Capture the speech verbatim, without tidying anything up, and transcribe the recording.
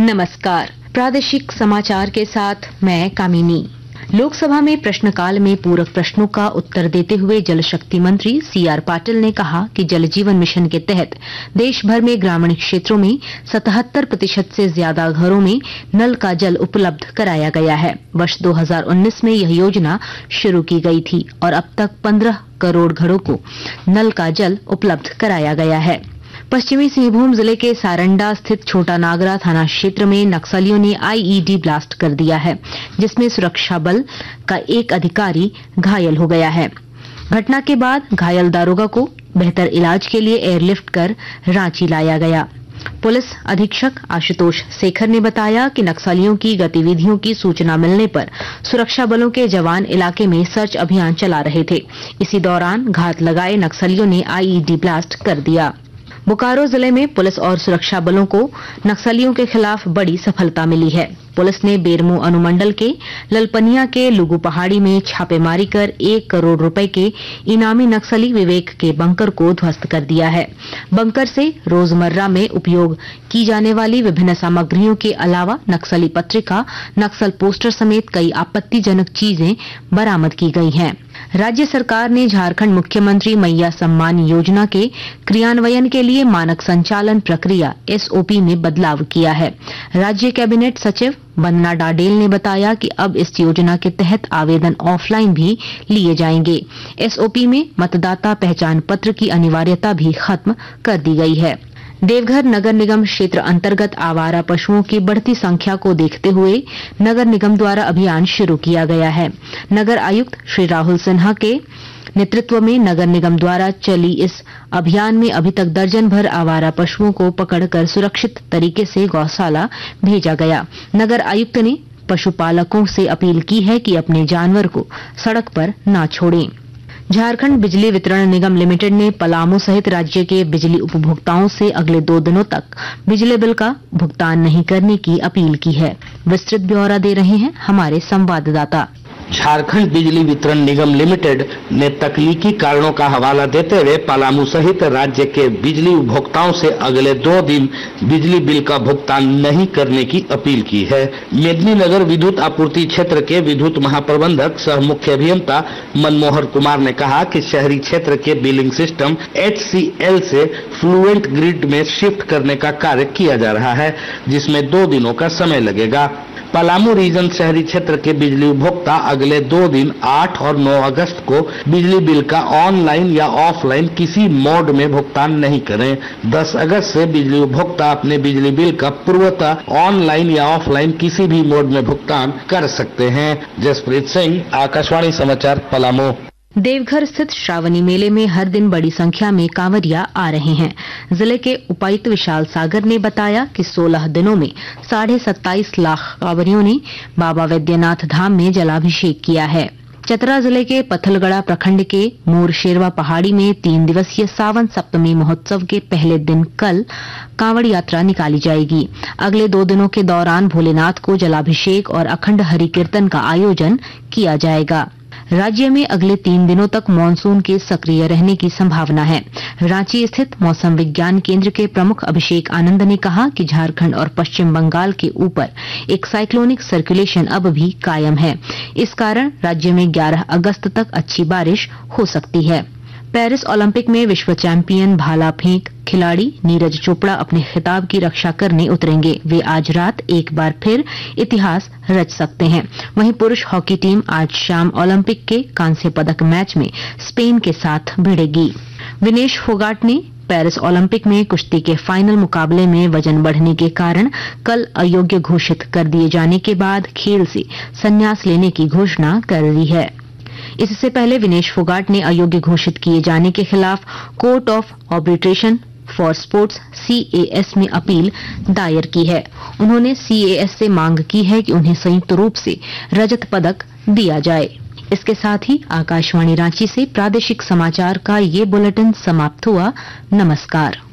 नमस्कार, प्रादेशिक समाचार के साथ मैं कामिनी। लोकसभा में प्रश्नकाल में पूरक प्रश्नों का उत्तर देते हुए जल शक्ति मंत्री सी आर पाटिल ने कहा कि जल जीवन मिशन के तहत देश भर में ग्रामीण क्षेत्रों में सतहत्तर प्रतिशत से ज्यादा घरों में नल का जल उपलब्ध कराया गया है। वर्ष दो हज़ार उन्नीस में यह योजना शुरू की गई थी और अब तक पंद्रह करोड़ घरों को नल का जल उपलब्ध कराया गया है। पश्चिमी सिंहभूम जिले के सारंडा स्थित छोटा नागरा थाना क्षेत्र में नक्सलियों ने आई ई डी ब्लास्ट कर दिया है, जिसमें सुरक्षा बल का एक अधिकारी घायल हो गया है। घटना के बाद घायल दारोगा को बेहतर इलाज के लिए एयरलिफ्ट कर रांची लाया गया। पुलिस अधीक्षक आशुतोष शेखर ने बताया कि नक्सलियों की गतिविधियों की सूचना मिलने पर सुरक्षा बलों के जवान इलाके में सर्च अभियान चला रहे थे। इसी दौरान घात लगाए नक्सलियों ने आई ई डी ब्लास्ट कर दिया। बोकारो जिले में पुलिस और सुरक्षा बलों को नक्सलियों के खिलाफ बड़ी सफलता मिली है। पुलिस ने बेरमो अनुमंडल के ललपनिया के लुगु पहाड़ी में छापेमारी कर एक करोड़ रुपए के इनामी नक्सली विवेक के बंकर को ध्वस्त कर दिया है। बंकर से रोजमर्रा में उपयोग की जाने वाली विभिन्न सामग्रियों के अलावा नक्सली पत्रिका, नक्सल पोस्टर समेत कई आपत्तिजनक चीजें बरामद की गई हैं। राज्य सरकार ने झारखंड मुख्यमंत्री मैया सम्मान योजना के क्रियान्वयन के लिए मानक संचालन प्रक्रिया एस ओ पी में बदलाव किया है। राज्य कैबिनेट सचिव वंदना डाडेल ने बताया कि अब इस योजना के तहत आवेदन ऑफलाइन भी लिए जाएंगे। एस ओ पी में मतदाता पहचान पत्र की अनिवार्यता भी खत्म कर दी गई है। देवघर नगर निगम क्षेत्र अंतर्गत आवारा पशुओं की बढ़ती संख्या को देखते हुए नगर निगम द्वारा अभियान शुरू किया गया है। नगर आयुक्त श्री राहुल सिन्हा के नेतृत्व में नगर निगम द्वारा चली इस अभियान में अभी तक दर्जन भर आवारा पशुओं को पकड़कर सुरक्षित तरीके से गौशाला भेजा गया। नगर आयुक्त ने पशुपालकों से अपील की है कि अपने जानवर को सड़क पर न छोड़ें। झारखंड बिजली वितरण निगम लिमिटेड ने पलामू सहित राज्य के बिजली उपभोक्ताओं से अगले दो दिनों तक बिजली बिल का भुगतान नहीं करने की अपील की है। विस्तृत ब्यौरा दे रहे हैं हमारे संवाददाता। झारखंड बिजली वितरण निगम लिमिटेड ने तकनीकी कारणों का हवाला देते हुए पलामू सहित राज्य के बिजली उपभोक्ताओं से अगले दो दिन बिजली बिल का भुगतान नहीं करने की अपील की है। मेदिनीनगर विद्युत आपूर्ति क्षेत्र के विद्युत महाप्रबंधक सह मुख्य अभियंता मनमोहर कुमार ने कहा कि शहरी क्षेत्र के billing system H C L से फ्लुएंट ग्रिड में शिफ्ट करने का कार्य किया जा रहा है, जिसमें दो दिनों का समय लगेगा। पलामू रीजन शहरी क्षेत्र के बिजली उपभोक्ता अगले दो दिन आठ और नौ अगस्त को बिजली बिल का ऑनलाइन या ऑफलाइन किसी मोड में भुगतान नहीं करें। दस अगस्त से बिजली उपभोक्ता अपने बिजली बिल का पूर्वतः ऑनलाइन या ऑफलाइन किसी भी मोड में भुगतान कर सकते हैं। जसप्रीत सिंह, आकाशवाणी समाचार, पलामू। देवघर स्थित श्रावणी मेले में हर दिन बड़ी संख्या में कांवरिया आ रहे हैं। जिले के उपायुक्त विशाल सागर ने बताया कि सोलह दिनों में साढ़े सत्ताईस लाख कांवरियों ने बाबा वैद्यनाथ धाम में जलाभिषेक किया है। चतरा जिले के पथलगड़ा प्रखंड के मोरशेरवा पहाड़ी में तीन दिवसीय सावन सप्तमी महोत्सव के पहले दिन कल कांवड़ यात्रा निकाली जाएगी। अगले दो दिनों के दौरान भोलेनाथ को जलाभिषेक और अखंड हरि कीर्तन का आयोजन किया जाएगा। राज्य में अगले तीन दिनों तक मानसून के सक्रिय रहने की संभावना है। रांची स्थित मौसम विज्ञान केंद्र के प्रमुख अभिषेक आनंद ने कहा कि झारखंड और पश्चिम बंगाल के ऊपर एक साइक्लोनिक सर्कुलेशन अब भी कायम है। इस कारण राज्य में ग्यारह अगस्त तक अच्छी बारिश हो सकती है। पेरिस ओलंपिक में विश्व चैंपियन भाला फेंक खिलाड़ी नीरज चोपड़ा अपने खिताब की रक्षा करने उतरेंगे। वे आज रात एक बार फिर इतिहास रच सकते हैं। वहीं पुरुष हॉकी टीम आज शाम ओलंपिक के कांस्य पदक मैच में स्पेन के साथ भिड़ेगी। विनेश फोगाट ने पेरिस ओलंपिक में कुश्ती के फाइनल मुकाबले में वजन बढ़ने के कारण कल अयोग्य घोषित कर दिए जाने के बाद खेल से संन्यास लेने की घोषणा कर दी है। इससे पहले विनेश फोगाट ने अयोग्य घोषित किए जाने के खिलाफ court of arbitration for sports C A S में अपील दायर की है। उन्होंने सी ए एस से मांग की है कि उन्हें संयुक्त रूप से रजत पदक दिया जाए। इसके साथ ही आकाशवाणी रांची से प्रादेशिक समाचार का ये बुलेटिन समाप्त हुआ। नमस्कार।